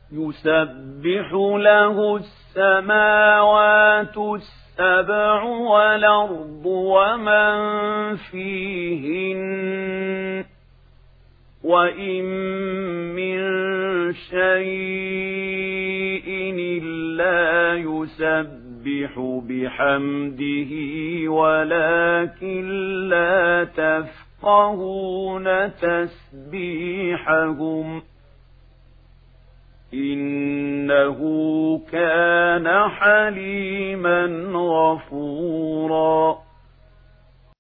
يسبح له السماوات السبع والأرض ومن فيهن وإن من شيء إلا يسبح بحمده ولكن لا تفقهون تسبيحهم إنه كان حليما غفورا